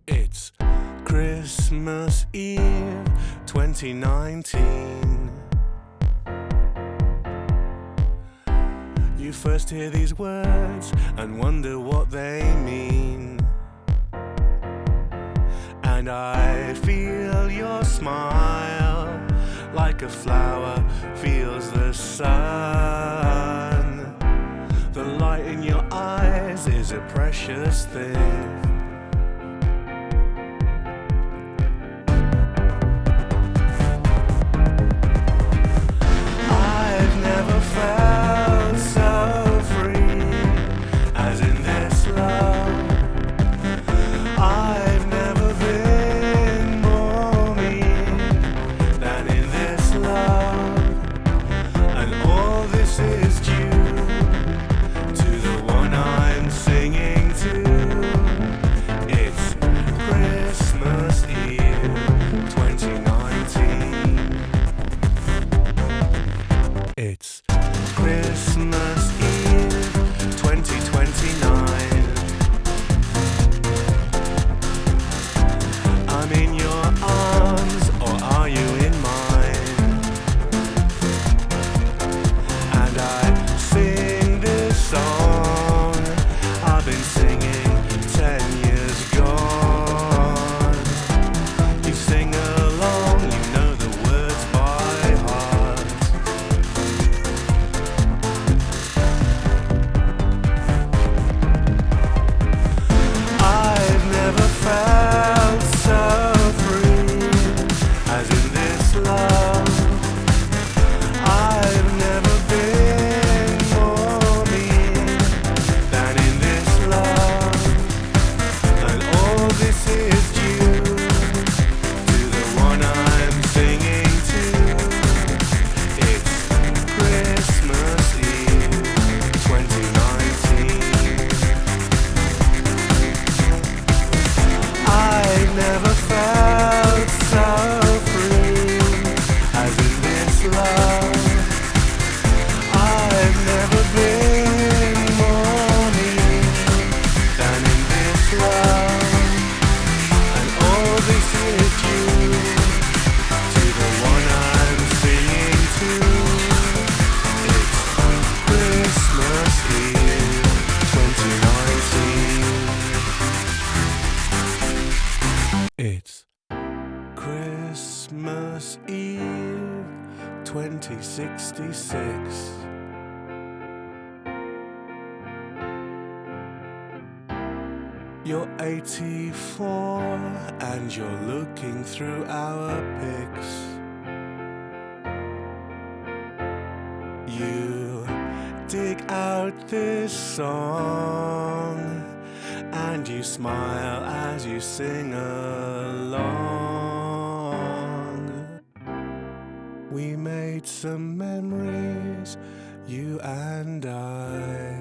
It's Christmas Eve 2019. You first hear these words and wonder what they mean. And I feel your smile like a flower feels the sun. The light in your eyes is a precious thing. I've never felt so free as in this love. I've never been more me than in this love. And all this is due to the one I'm singing to. It's Christmas Eve 2019. It's Christmas Eve 2029. I'm in your arms, or are you in mine? And I sing this song I've been singing 10 years gone. You sing along, you know the words by heart. I've never felt so free as in this love. I've never been more me than in this love. And all this is due to the one I'm singing to. It's Christmas Eve 2019. I've never felt so free as in this love. I've never been more me than in this love. And all this is due to the one I'm singing to. It's Christmas Eve 2019. It's Christmas Eve 2066. You're 84 and you're looking through our pics. You dig out this song and you smile as you sing along. We made some memories, you and I.